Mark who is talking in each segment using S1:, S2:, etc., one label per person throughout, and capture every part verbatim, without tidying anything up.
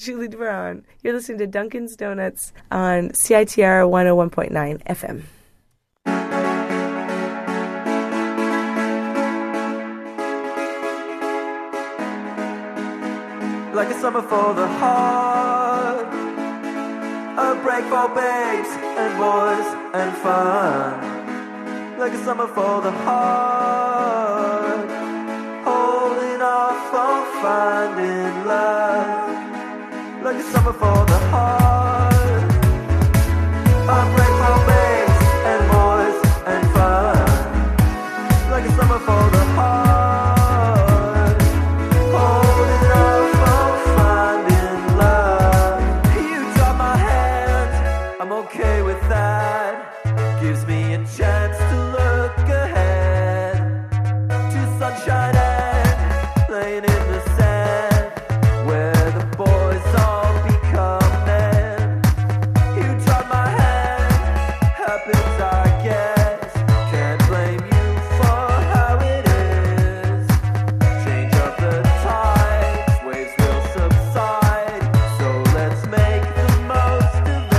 S1: Julie DeBron. You're listening to Dunkin's Donuts on C I T R one oh one point nine F M.
S2: Like a summer for the heart, a break for babes and boys and fun. Like a summer for the heart, holding off on finding love. Like a summer for the heart, a break for babes and boys and fun. Like a summer for the heart. I'm okay with that. Gives me a chance to look ahead to sunshine and playing in the sand, where the boys all become men. You tried my hand, happens I guess. Can't blame you for how it is. Change of the tides, waves will subside, so let's make the most of it.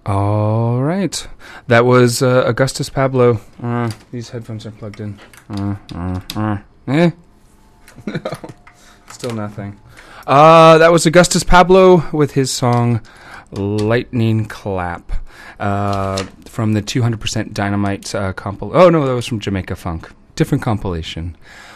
S3: All right. That was uh, Augustus Pablo. Uh, these headphones are plugged in. Uh, uh, uh. Eh? No. Still nothing. Uh, that was Augustus Pablo with his song Lightning Clap uh, from the two hundred percent Dynamite uh, compil. Oh, no, that was from Jamaica Funk. Different compilation.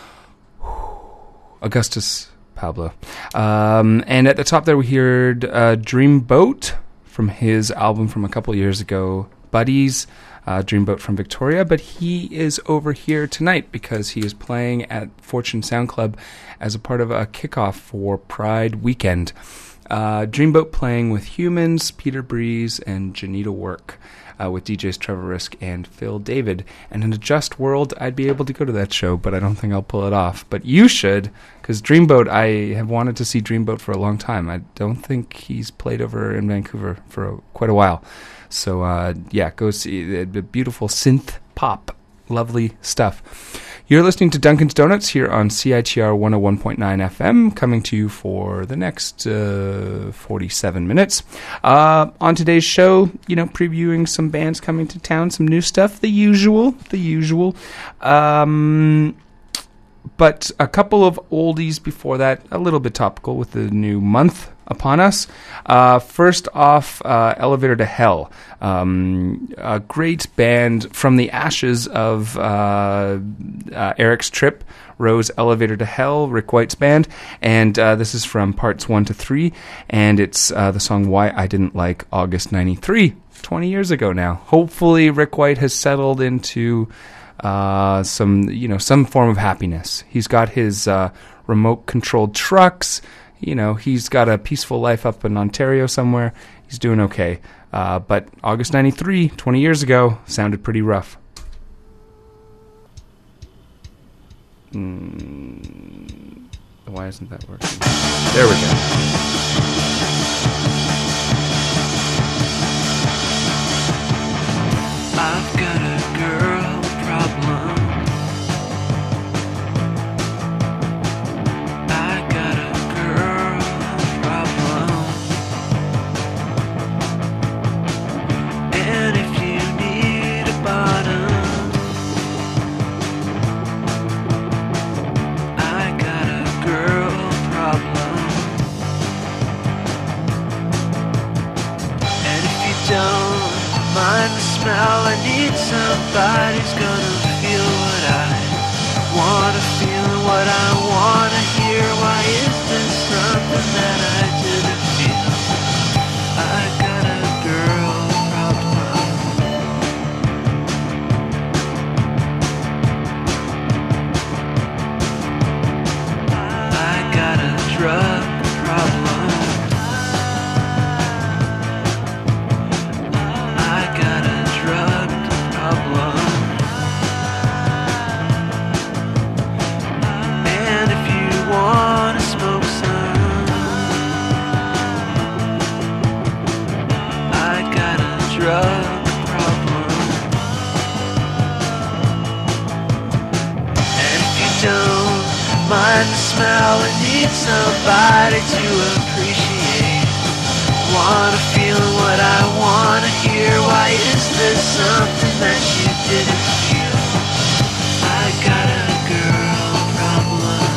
S3: Augustus Pablo. Um, and at the top there we heard uh, Dreamboat from his album from a couple years ago, Buddies, uh, Dreamboat from Victoria. But he is over here tonight because he is playing at Fortune Sound Club as a part of a kickoff for Pride Weekend. Uh, Dreamboat playing with Humans, Peter Breeze, and Janita Work. Uh, with D Js Trevor Risk and Phil David. And in a just world, I'd be able to go to that show, but I don't think I'll pull it off. But you should, because Dreamboat, I have wanted to see Dreamboat for a long time. I don't think he's played over in Vancouver for a, quite a while. So, uh, yeah, go see the, the beautiful synth pop. Lovely stuff. You're listening to Dunkin's Donuts here on C I T R one oh one point nine F M, coming to you for the next uh, forty-seven minutes. Uh, on today's show, you know, previewing some bands coming to town, some new stuff, the usual, the usual. Um, but a couple of oldies before that, a little bit topical with the new month upon us. Uh, first off, uh, Elevator to Hell, um, a great band from the ashes of uh, uh, Eric's Trip, Rose Elevator to Hell, Rick White's band, and uh, this is from parts one to three, and it's uh, the song Why I Didn't Like August ninety-three, twenty years ago now. Hopefully Rick White has settled into uh, some, you know, some form of happiness. He's got his uh, remote-controlled trucks. You know, he's got a peaceful life up in Ontario somewhere. He's doing okay. Uh, but August ninety-three, twenty years ago, sounded pretty rough. Mm, why isn't that working? There we go.
S2: I've got a girl problem. I got a girl problem. And if you need a bottom, I got a girl problem. And if you don't mind the smell, I need somebody's gonna feel what I wanna feel and what I wanna hear. Why is there something that I didn't feel? I got a girl problem. I got a drug problem. Mind the smell, I need somebody to appreciate. Wanna feel what I wanna hear. Why is there something that you didn't feel? I got a girl problem.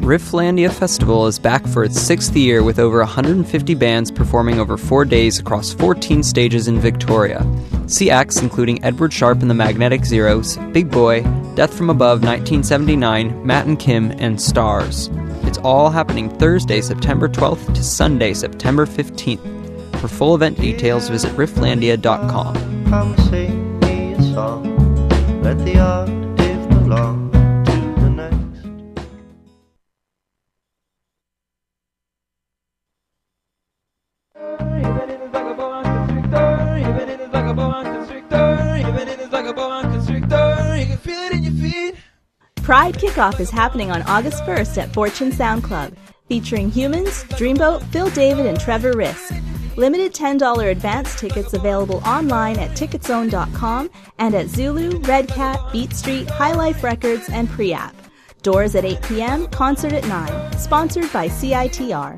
S4: Rifflandia Festival is back for its sixth year with over one hundred fifty bands performing over four days across fourteen stages in Victoria. See acts including Edward Sharpe and the Magnetic Zeros, Big Boy, Death from Above nineteen seventy-nine, Matt and Kim, and Stars. It's all happening Thursday, September twelfth to Sunday, September fifteenth. For full event details, visit rifflandia dot com.
S5: Come sing me a song, let the octave belong to the next.
S6: Pride Kickoff is happening on August first at Fortune Sound Club, featuring Humans, Dreamboat, Phil David, and Trevor Risk. Limited ten dollars advance tickets available online at ticketzone dot com and at Zulu, Red Cat, Beat Street, High Life Records, and Pre-App. Doors at eight p.m., concert at nine. Sponsored by C I T R.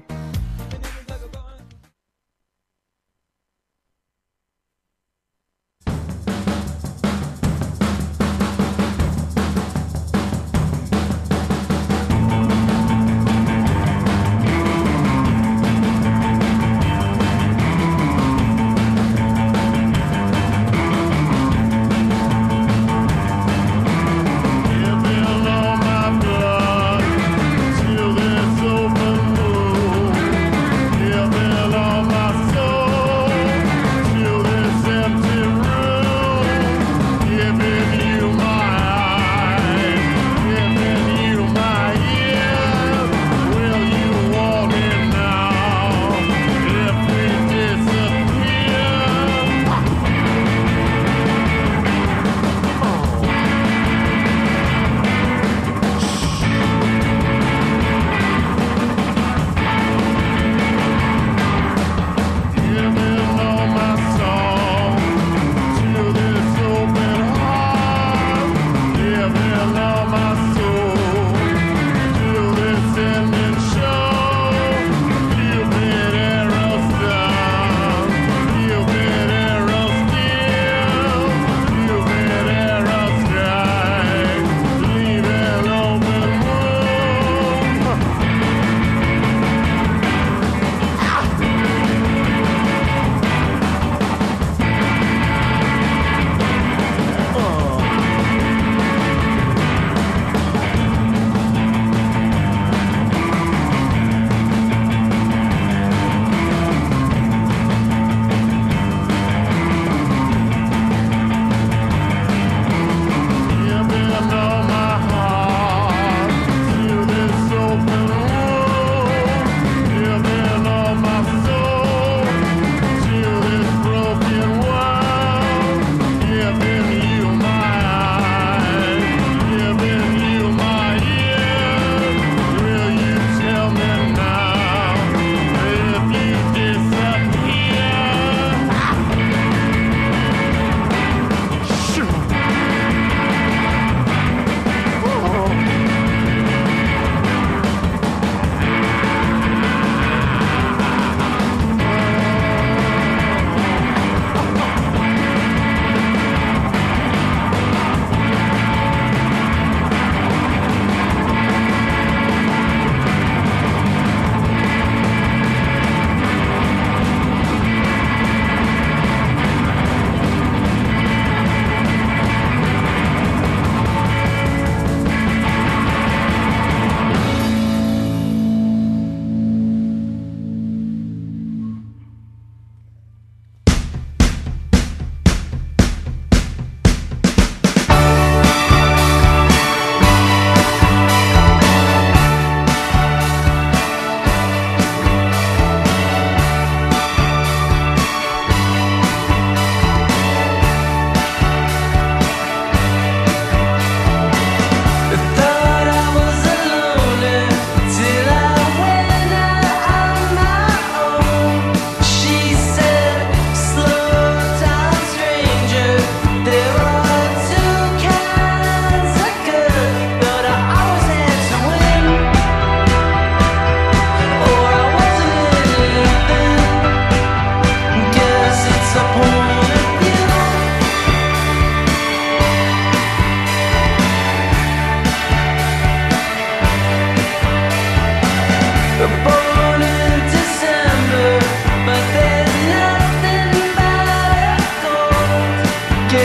S7: Till this open wound.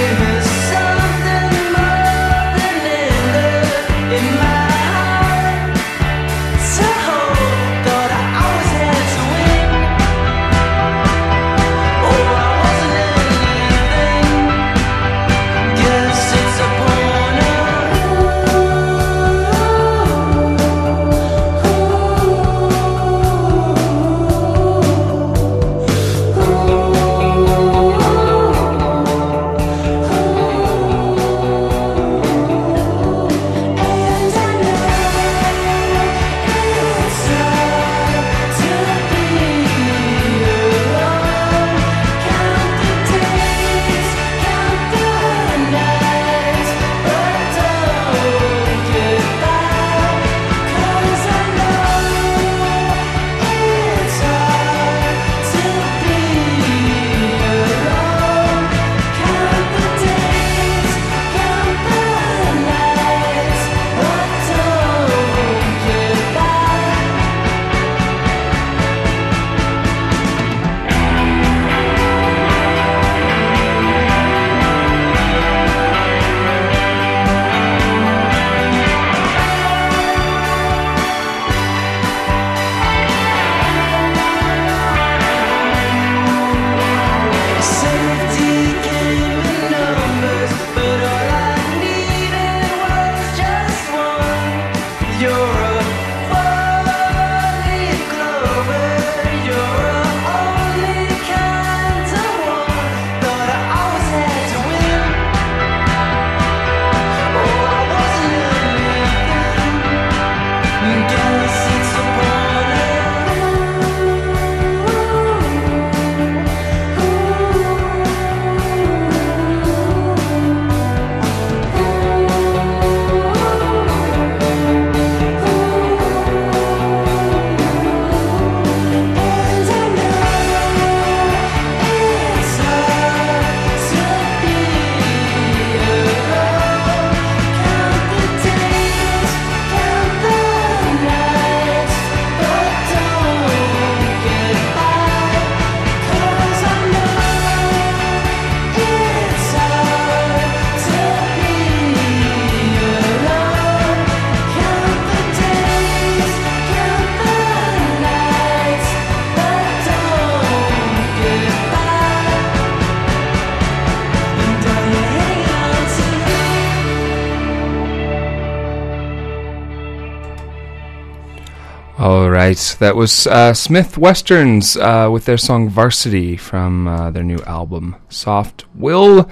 S3: All right, that was uh, Smith Westerns uh, with their song Varsity from uh, their new album, Soft Will.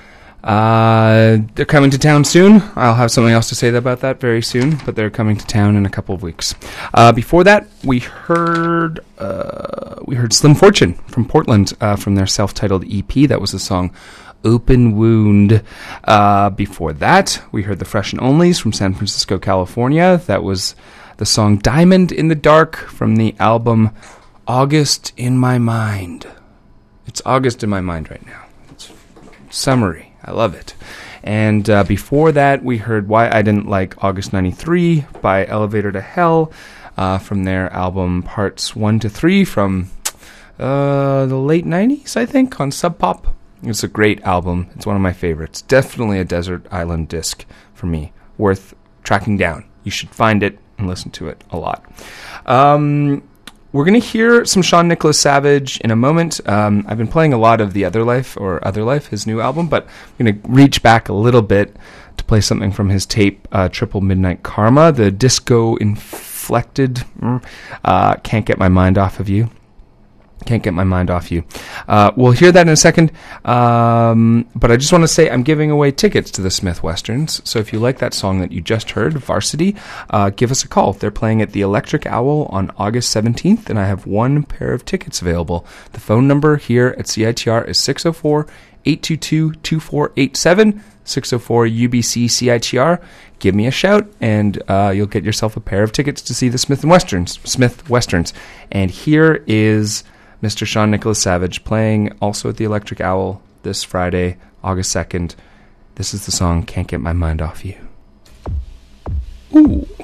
S3: Uh, they're coming to town soon. I'll have something else to say about that very soon, but they're coming to town in a couple of weeks. Uh, before that, we heard uh, we heard Slim Fortune from Portland uh, from their self-titled E P. That was the song Open Wound. Uh, before that, we heard the Fresh and Onlys from San Francisco, California. That was the song Diamond in the Dark from the album August in My Mind. It's August in my mind right now. It's summery. I love it. And uh, before that, we heard Why I Didn't Like August ninety-three by Elevator to Hell uh, from their album Parts one to three from uh, the late nineties, I think, on Sub Pop. It's a great album. It's one of my favorites. Definitely a desert island disc for me. Worth tracking down. You should find it and listen to it a lot. Um, we're going to hear some Sean Nicholas Savage in a moment. Um, I've been playing a lot of The Other Life, or Other Life, his new album, but I'm going to reach back a little bit to play something from his tape, uh, Triple Midnight Karma, the disco-inflected, uh, Can't Get My Mind Off of You. Can't Get My Mind Off You. Uh, we'll hear that in a second, um, but I just want to say I'm giving away tickets to the Smith Westerns, so if you like that song that you just heard, Varsity, uh, give us a call. They're playing at the Electric Owl on August seventeenth, and I have one pair of tickets available. The phone number here at C I T R is six oh four, eight two two, two four eight seven, six oh four U B C C I T R. Give me a shout, and uh, you'll get yourself a pair of tickets to see the Smith and Westerns. Smith Westerns. And here is Mister Sean Nicholas Savage playing also at the Electric Owl this Friday, August second. This is the song Can't Get My Mind Off You. Ooh.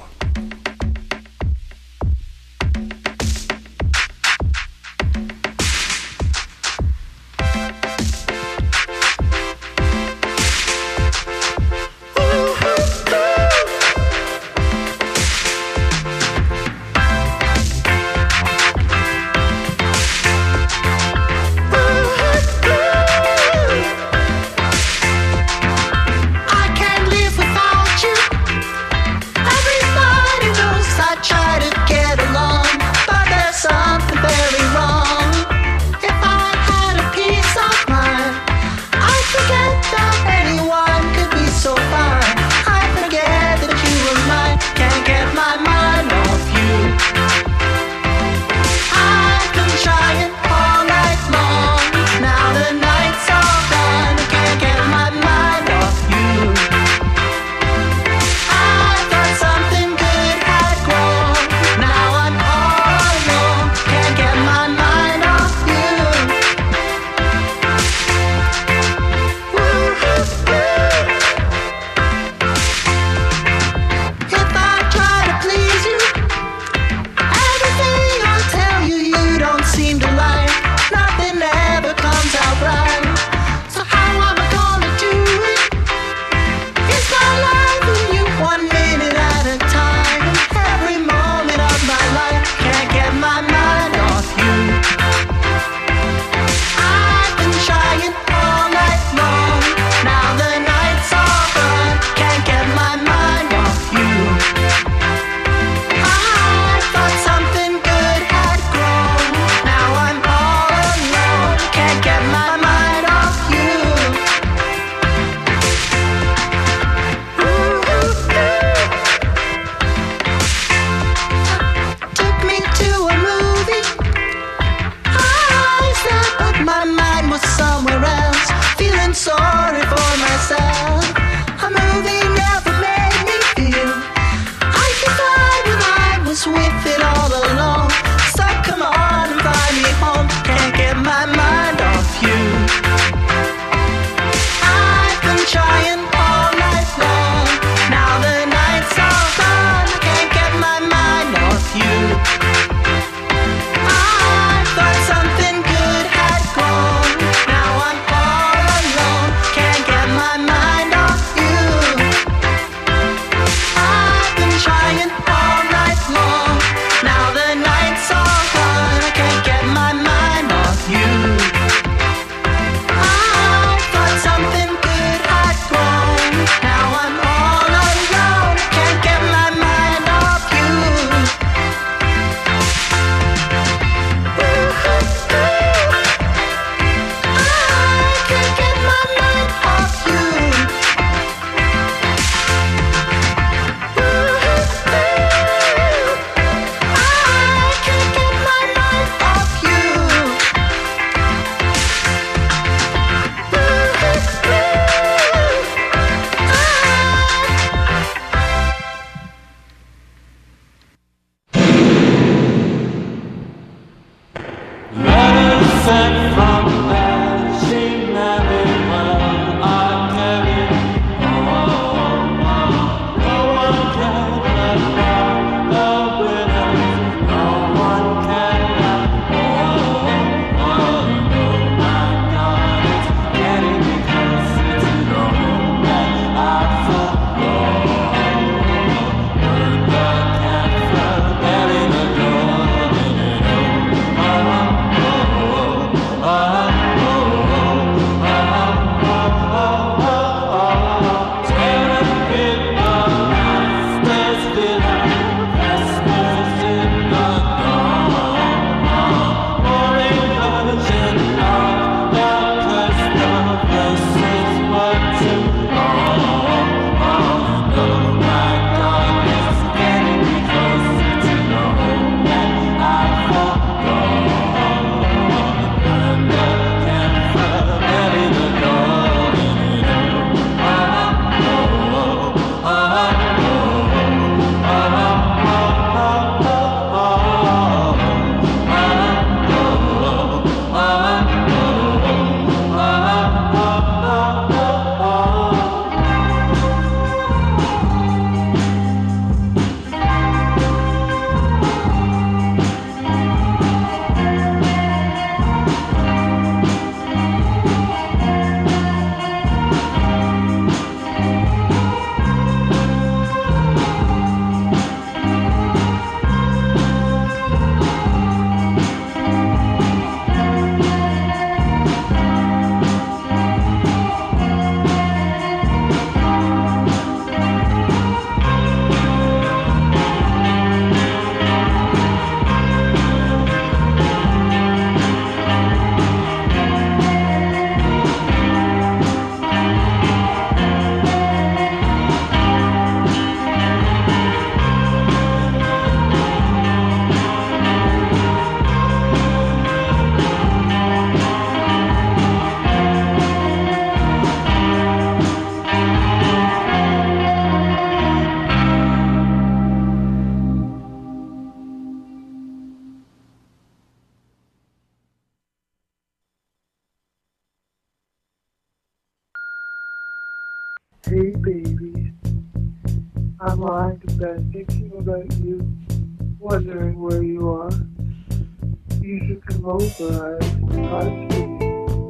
S7: Hey baby, I'm lying in bed thinking about you, wondering where you are. You should come over, I've got to see you.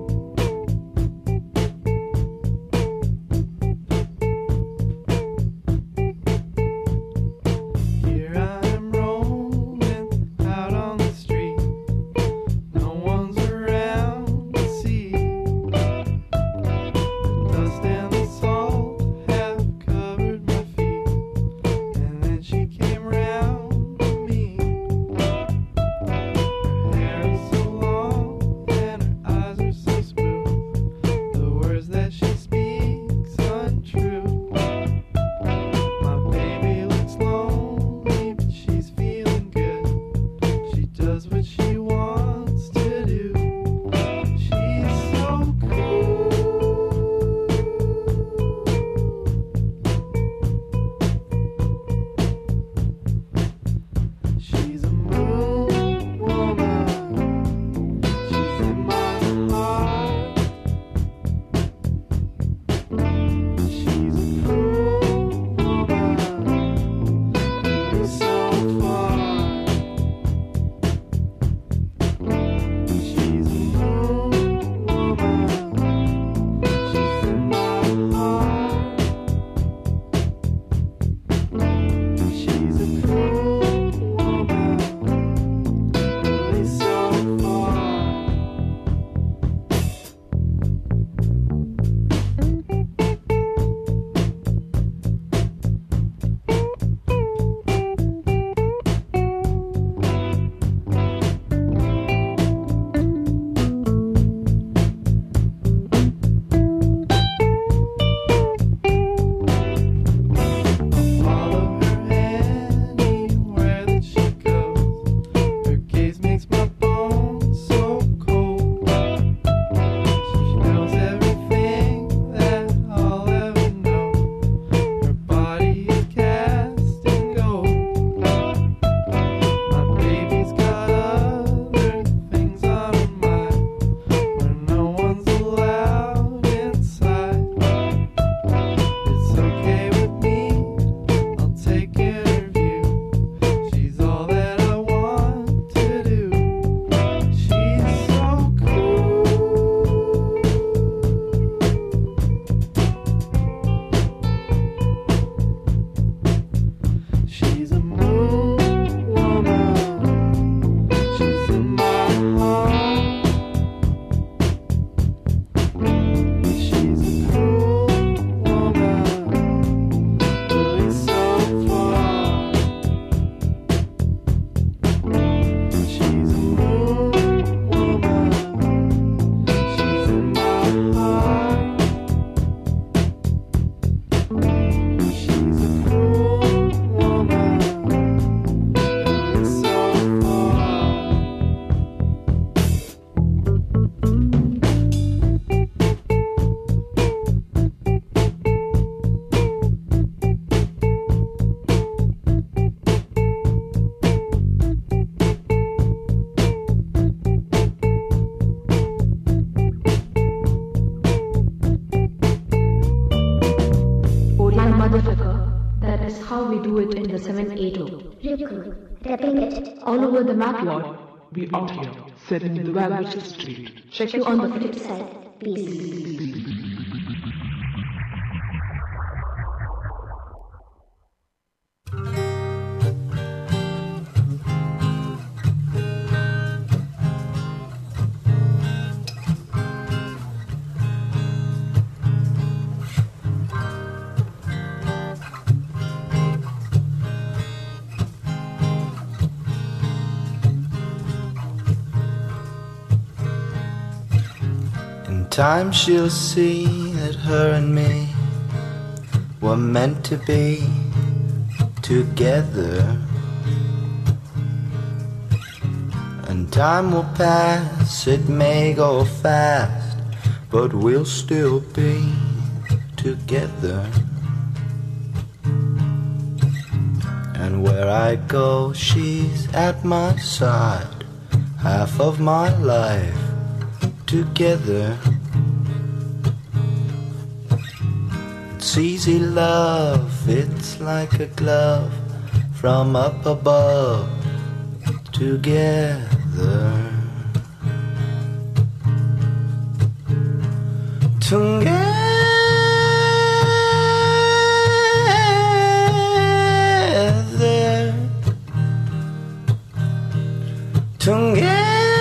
S2: Here I am rolling out on the street. No one's around to see. Dust and the salt have covered my feet. And then she came round to me. Her hair is so long and her eyes are so smooth. The words that she speaks untrue. My baby looks lonely, but she's feeling good. She does what she wants to do. She's so cool. She's a moon woman. She's in my heart. She's a cool woman. Who's so far. She's a moon woman. She's in my heart. She's a cool woman. Really so far. Follow her anywhere that she goes. Her gaze makes my bones so cold. She knows everything that I'll ever know. Her body is cast in gold. My baby's got other things on her mind, where no one's allowed inside. It's okay with me, I'll take interview. She's all that I want to do. She's so cool. She's a moon woman. She's in my heart. She's a cool woman. Really so far. She's a moon woman. She's in my heart. She's a cool woman. Really so far.
S8: Orion motherfucker. That is how we do it in the seven eighty.
S9: Riku, rapping it.
S8: All over the map, Lord. We out here, setting the values straight. Check you on the flip
S9: Flip side. Peace.
S5: In time she'll see that her and me were meant to be together. And time will pass, it may go fast, but we'll still be together. And where I go, she's at my side, half of my life together. It's easy love, it's like a glove from up above. Together, together, together.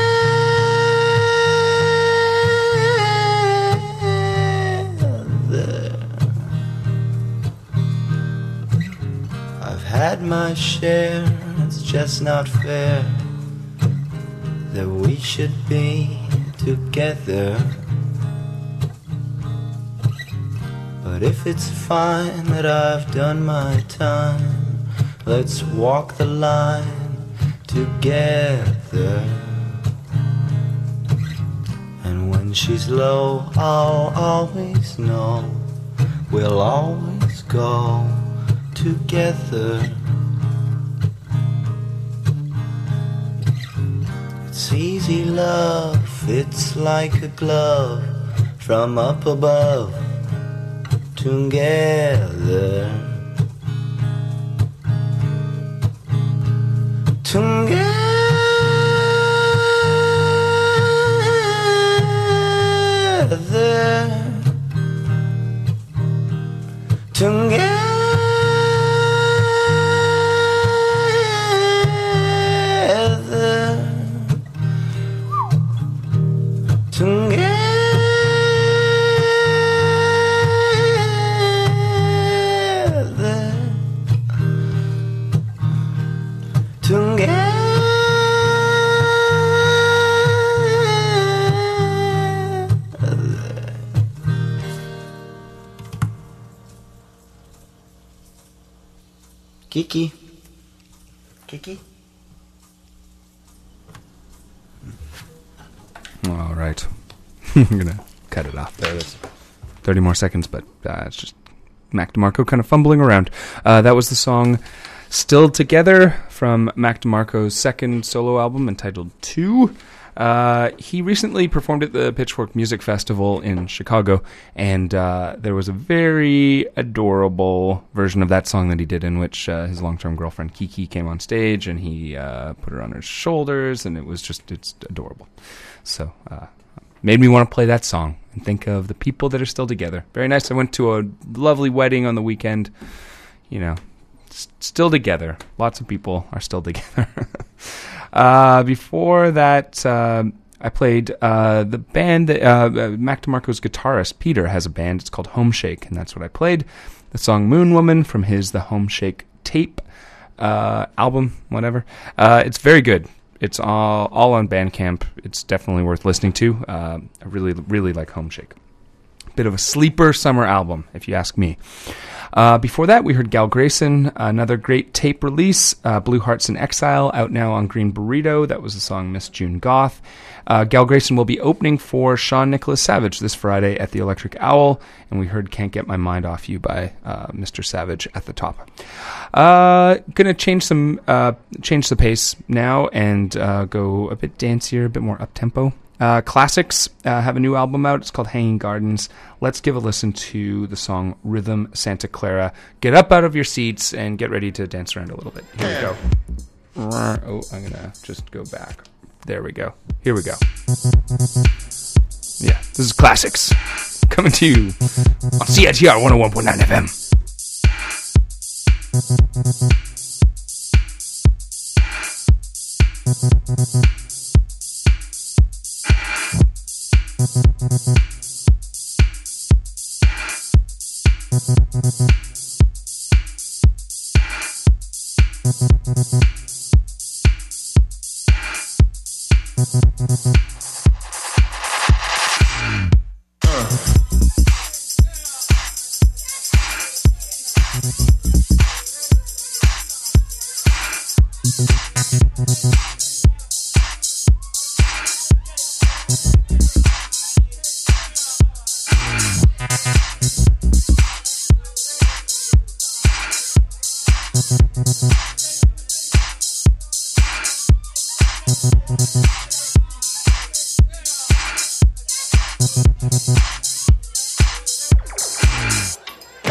S5: I've had my share, it's just not fair that we should be together. But if it's fine that I've done my time, let's walk the line together. And when she's low, I'll always know we'll always go together. It's easy love, it's like a glove from up above. Together, together, together. Kiki. Kiki.
S3: All right. I'm going to cut it off there. There's thirty more seconds, but uh, it's just Mac DeMarco kind of fumbling around. Uh, that was the song Still Together from Mac DeMarco's second solo album entitled Two. Uh, he recently performed at the Pitchfork Music Festival in Chicago, and uh, there was a very adorable version of that song that he did in which uh, his long-term girlfriend Kiki came on stage, and he uh, put her on his shoulders, and it was just, it's adorable. So, uh, made me want to play that song and think of the people that are still together. Very nice. I went to a lovely wedding on the weekend, you know, s- still together. Lots of people are still together. Uh, before that, uh, I played uh, the band that uh, Mac DeMarco's guitarist, Peter, has a band. It's called Home Shake, and that's what I played. The song Moon Woman from his The Home Shake tape uh, album, whatever. Uh, it's very good. It's all, all on Bandcamp. It's definitely worth listening to. Uh, I really, really like Home Shake. Bit of a sleeper summer album, if you ask me. Uh, before that, we heard Gal Grayson, another great tape release, uh, Blue Hearts in Exile, out now on Green Burrito. That was the song Miss June Goth. Uh, Gal Grayson will be opening for Sean Nicholas Savage this Friday at the Electric Owl, and we heard Can't Get My Mind Off You by uh, Mister Savage at the top. Uh, gonna change some, uh, change the pace now and uh, go a bit dancier, a bit more up-tempo. Uh, Classics uh, have a new album out. It's called Hanging Gardens. Let's give a listen to the song Rhythm Santa Clara. Get up out of your seats and get ready to dance around a little bit. Here we go. Oh, I'm going to just go back. There we go. Here we go. Yeah, this is Classics. Coming to you on C I T R one oh one point nine F M.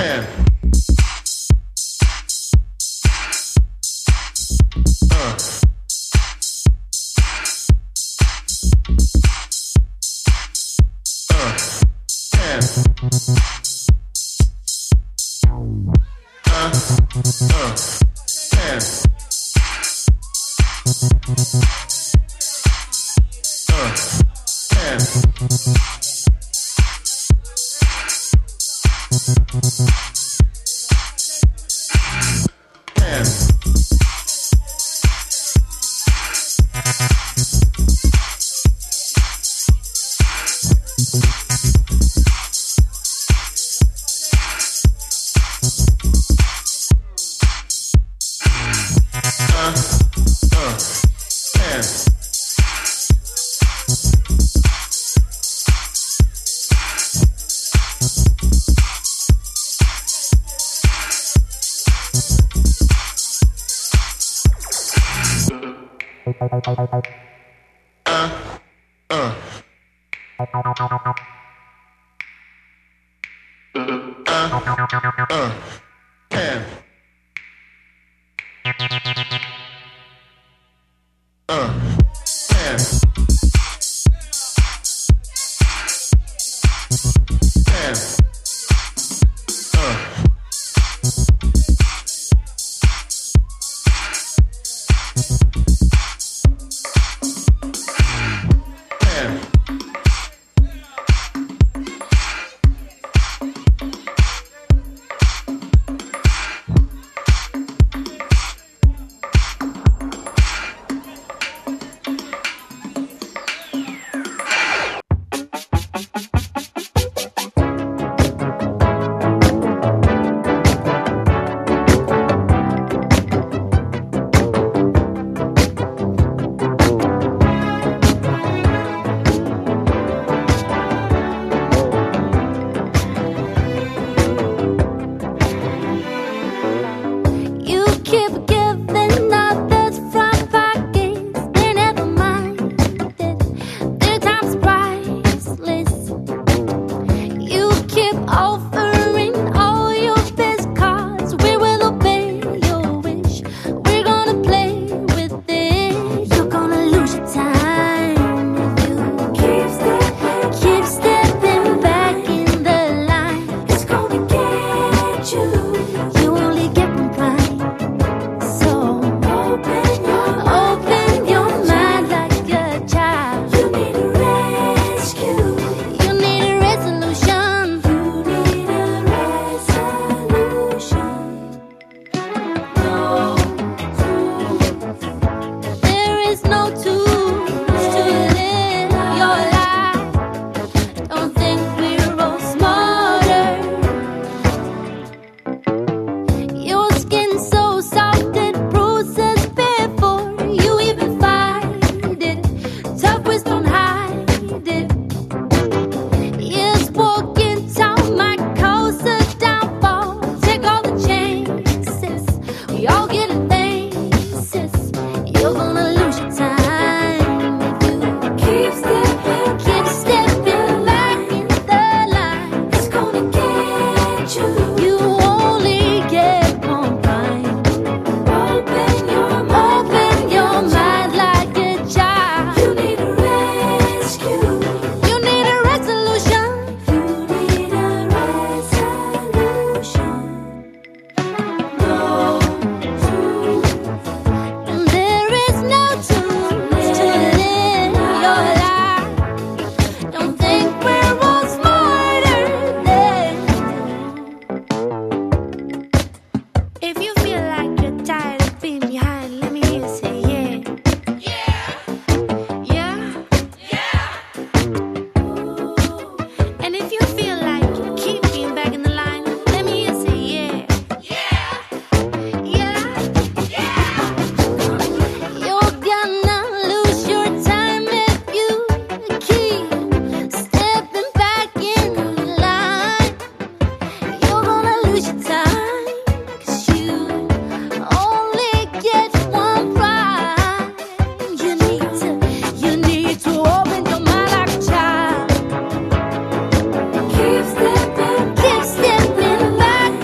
S10: Keep stepping back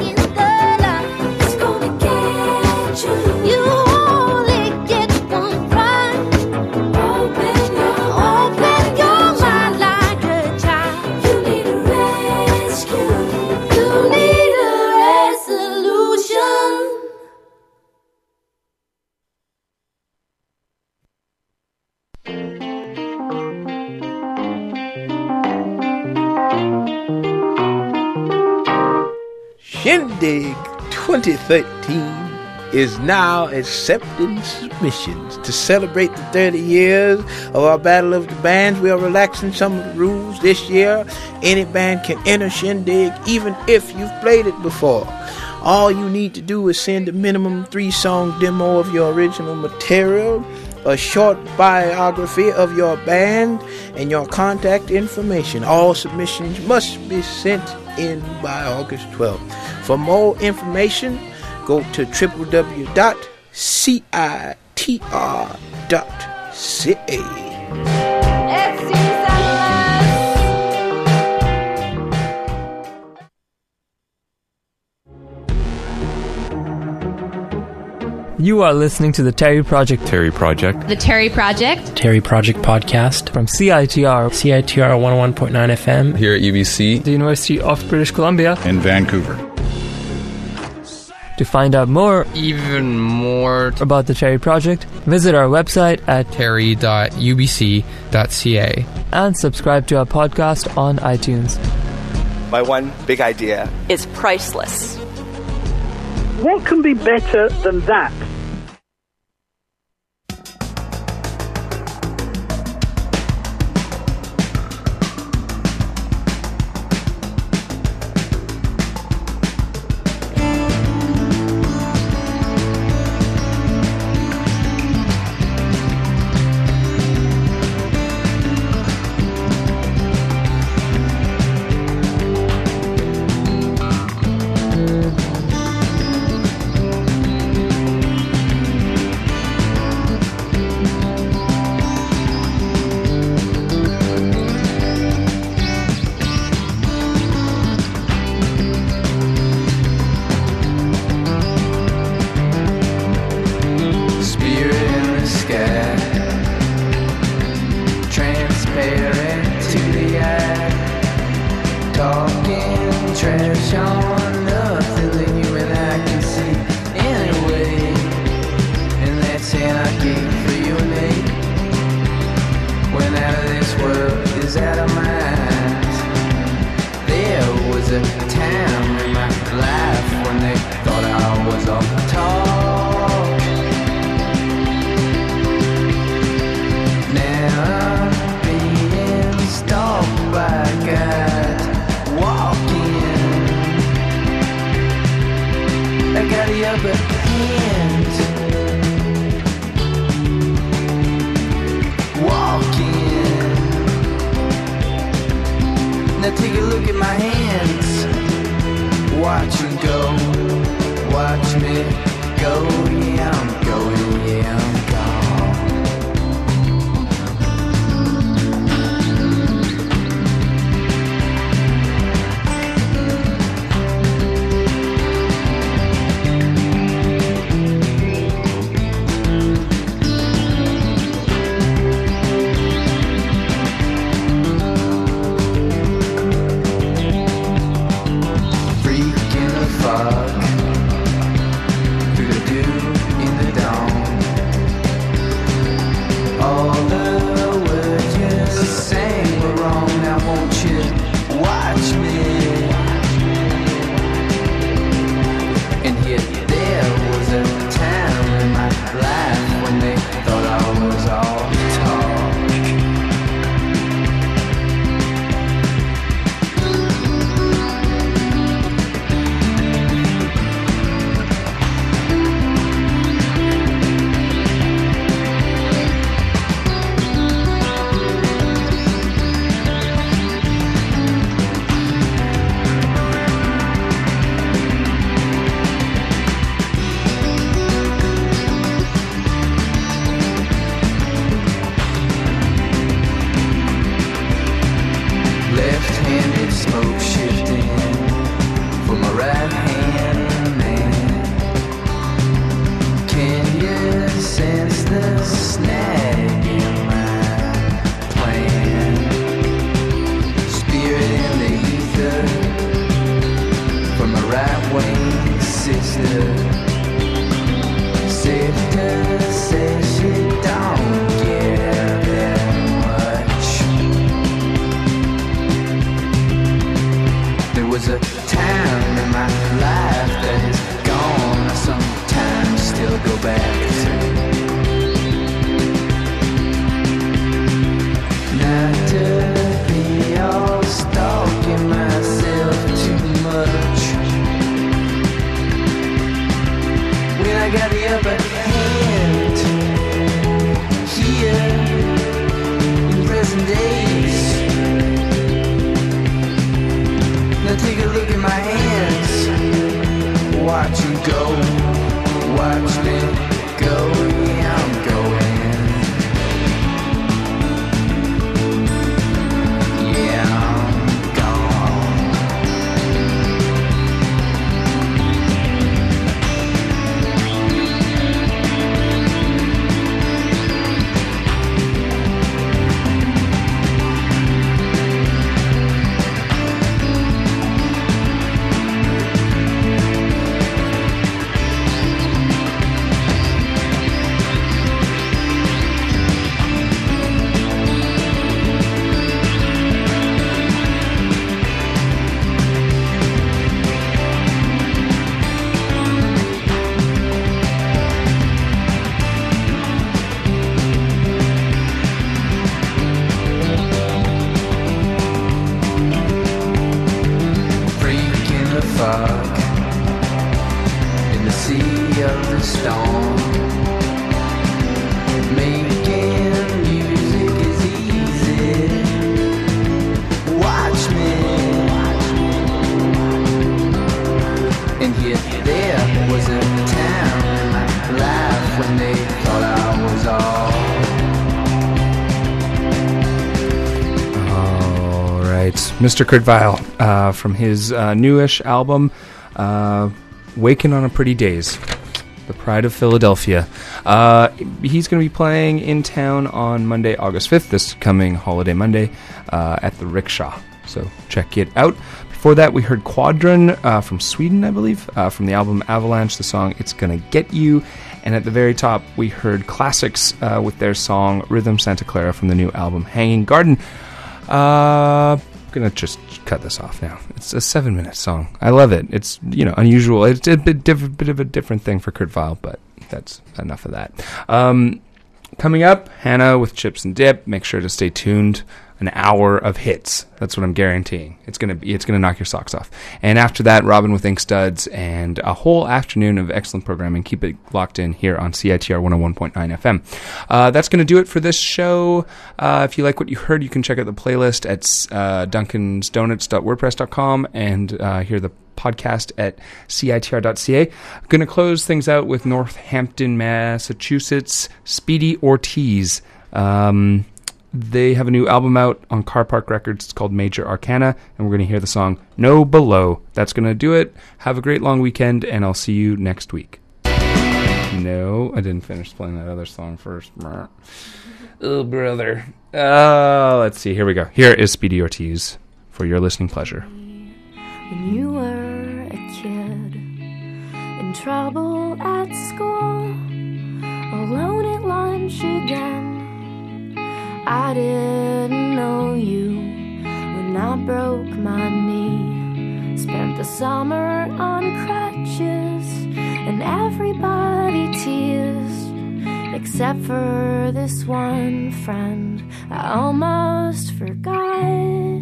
S10: Shindig twenty thirteen is now accepting submissions. To celebrate the thirty years of our Battle of the Bands, we are relaxing some of the rules this year. Any band can enter Shindig even if you've played it before. All you need to do is send a minimum three-song demo of your original material, a short biography of your band, and your contact information. All submissions must be sent in by August twelfth. For more information, go to w w w dot citr dot c a.
S11: You are listening to the Terry Project.
S12: Terry Project.
S13: The Terry Project.
S14: Terry Project podcast
S11: from C I T R.
S14: C I T R one oh one point nine F M.
S12: Here at U B C.
S11: The University of British Columbia.
S12: In Vancouver.
S11: To find out more,
S14: even more,
S11: about the Terry Project, visit our website at
S14: terry dot u b c dot c a
S11: and subscribe to our podcast on iTunes.
S15: My one big idea
S16: is priceless.
S17: What can be better than that?
S2: was a time in my life I got the upper hand here in present days. Now take a look at my hands. Watch you go, watch me go. Yeah, I'm going. Yeah, I'm gone. Fuck in the sea of the storm. Making music is easy. Watch me. And yet there was a time in my life when they thought I was all.
S3: All right, Mister Kurt Vile uh, from his uh, newish album, uh, "Waking on a Pretty Days," the Pride of Philadelphia. Uh, he's going to be playing in town on Monday, August fifth, this coming holiday Monday, uh, at the Rickshaw. So check it out. Before that, we heard Quadron uh, from Sweden, I believe, uh, from the album Avalanche, the song "It's Gonna Get You." And at the very top, we heard Classics uh, with their song "Rhythm Santa Clara" from the new album Hanging Garden. Uh, I'm gonna just cut this off now. It's a seven-minute song. I love it. It's, you know, unusual. It's a bit, diff- bit of a different thing for Kurt Vile, but that's enough of that. Um, coming up, Hannah with Chips and Dip. Make sure to stay tuned. An hour of hits. That's what I'm guaranteeing. It's gonna be. It's gonna knock your socks off. And after that, Robin with Ink Studs and a whole afternoon of excellent programming. Keep it locked in here on C I T R one oh one point nine F M. Uh, that's gonna do it for this show. Uh, if you like what you heard, you can check out the playlist at uh, duncans donuts dot wordpress dot com and uh, hear the podcast at C I T R dot C A. I'm gonna close things out with Northampton, Massachusetts, Speedy Ortiz. Um, They have a new album out on Car Park Records. It's called Major Arcana, and we're going to hear the song No Below. That's going to do it. Have a great long weekend, and I'll see you next week. No, I didn't finish playing that other song first. Oh, brother. Uh, let's see. Here we go. Here is Speedy Ortiz for your listening pleasure.
S12: When you were a kid, in trouble at school, alone at lunch again, I didn't know you when I broke my knee. Spent the summer on crutches and everybody teased, except for this one friend I almost forgot.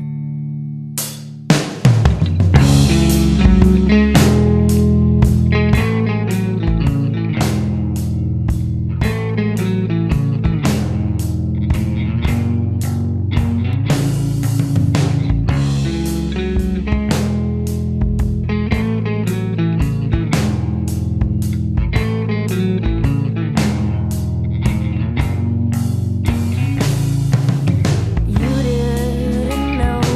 S12: You didn't know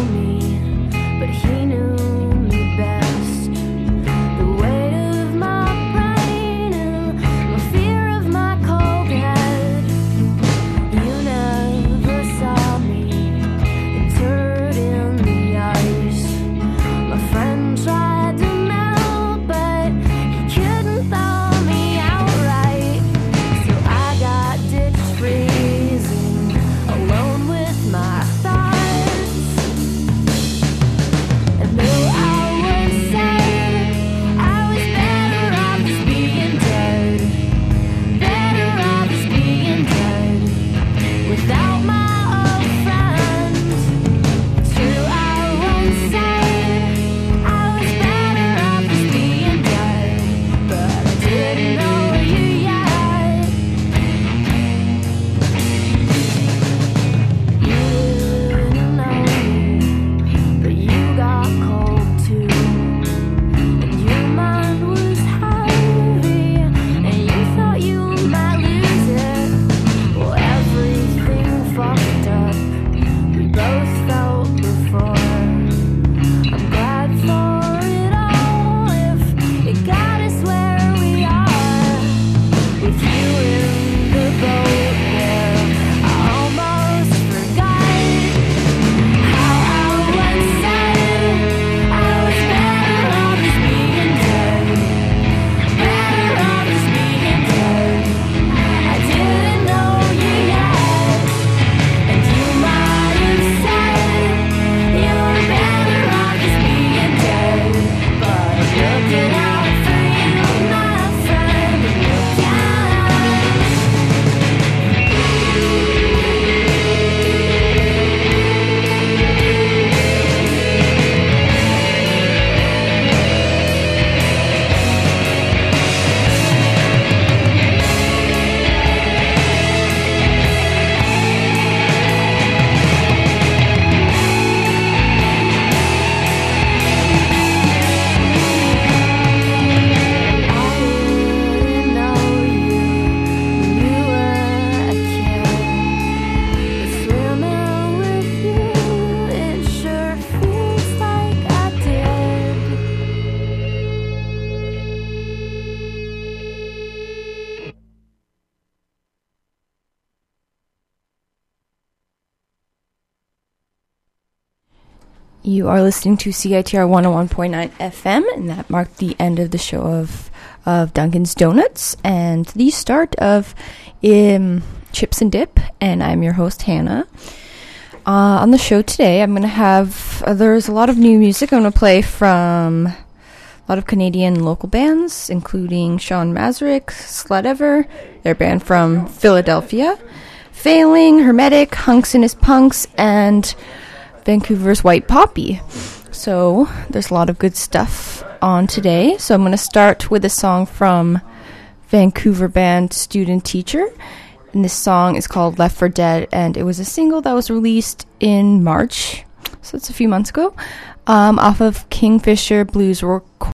S13: You are listening to C I T R one oh one point nine F M, and that marked the end of the show of of Dunkin's Donuts and the start of um, Chips and Dip, and I'm your host, Hannah. Uh, on the show today, I'm going to have, uh, there's a lot of new music. I'm going to play from a lot of Canadian local bands, including Sean Mazurek, Slutever, their band from Philadelphia, Failing, Hermetic, Hunks and His Punks, and Vancouver's White Poppy. So there's a lot of good stuff on today. So I'm going to start with a song from Vancouver band Student Teacher. And this song is called Left for Dead, and it was a single that was released in March, so it's a few months ago, um, off of Kingfisher Blues Records.